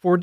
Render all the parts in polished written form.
For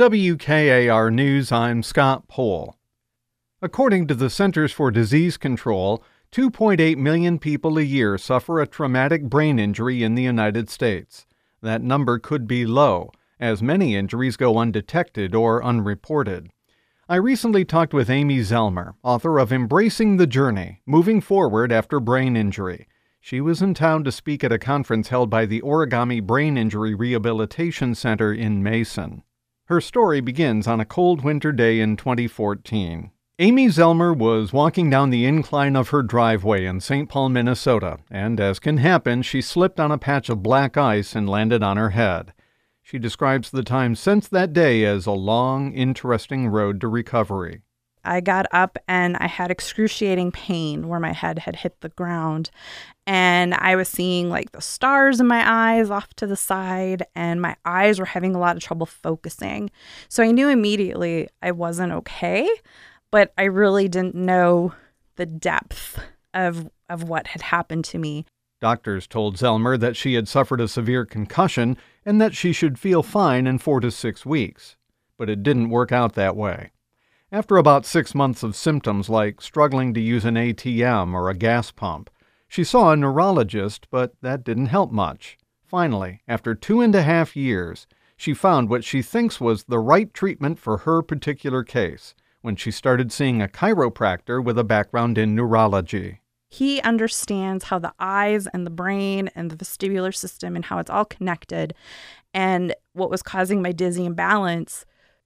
WKAR News, I'm Scott Pohl. According to the Centers for Disease Control, 2.8 million people a year suffer a traumatic brain injury in the United States. That number could be low, as many injuries go undetected or unreported. I recently talked with Amy Zellmer, author of Embracing the Journey, Moving Forward After Brain Injury. She was in town to speak at a conference held by the Origami Brain Injury Rehabilitation Center in Mason. Her story begins on a cold winter day in 2014. Amy Zellmer was walking down the incline of her driveway in St. Paul, Minnesota, and as can happen, she slipped on a patch of black ice and landed on her head. She describes the time since that day as a long, interesting road to recovery. I got up and I had excruciating pain where my head had hit the ground. And I was seeing like the stars in my eyes off to the side, and my eyes were having a lot of trouble focusing. So I knew immediately I wasn't okay, but I really didn't know the depth of what had happened to me. Doctors told Zellmer that she had suffered a severe concussion and that she should feel fine in 4 to 6 weeks. But it didn't work out that way. After about 6 months of symptoms like struggling to use an ATM or a gas pump, she saw a neurologist, but that didn't help much. Finally, after 2.5 years, she found what she thinks was the right treatment for her particular case when she started seeing a chiropractor with a background in neurology. He understands how the eyes and the brain and the vestibular system and how it's all connected. And what was causing my dizzy imbalance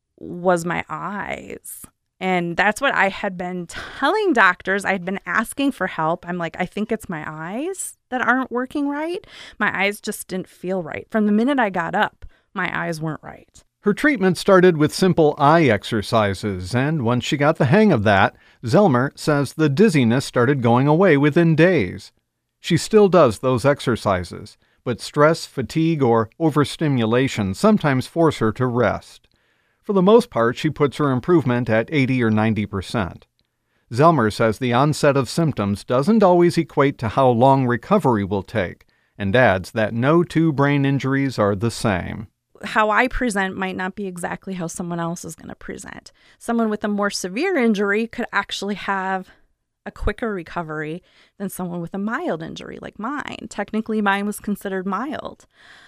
was my eyes. And that's what I had been telling doctors. I had been asking for help. I'm like, I think it's my eyes that aren't working right. My eyes just didn't feel right. From the minute I got up, my eyes weren't right. Her treatment started with simple eye exercises, and once she got the hang of that, Zellmer says the dizziness started going away within days. She still does those exercises, but stress, fatigue, or overstimulation sometimes force her to rest. For the most part, she puts her improvement at 80 or 90%. Zellmer says the onset of symptoms doesn't always equate to how long recovery will take, and adds that no two brain injuries are the same. How I present might not be exactly how someone else is going to present. Someone with a more severe injury could actually have a quicker recovery than someone with a mild injury like mine. Technically, mine was considered mild.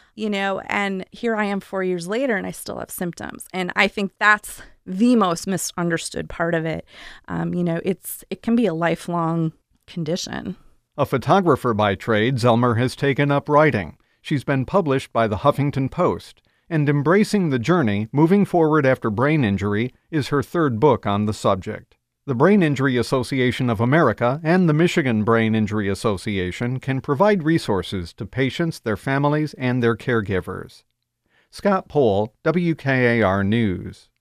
And here I am 4 years later and I still have symptoms. And I think that's the most misunderstood part of it. It can be a lifelong condition. A photographer by trade, Zellmer has taken up writing. She's been published by the Huffington Post. And Embracing the Journey, Moving Forward After Brain Injury, is her third book on the subject. The Brain Injury Association of America and the Michigan Brain Injury Association can provide resources to patients, their families, and their caregivers. Scott Pohl, WKAR News.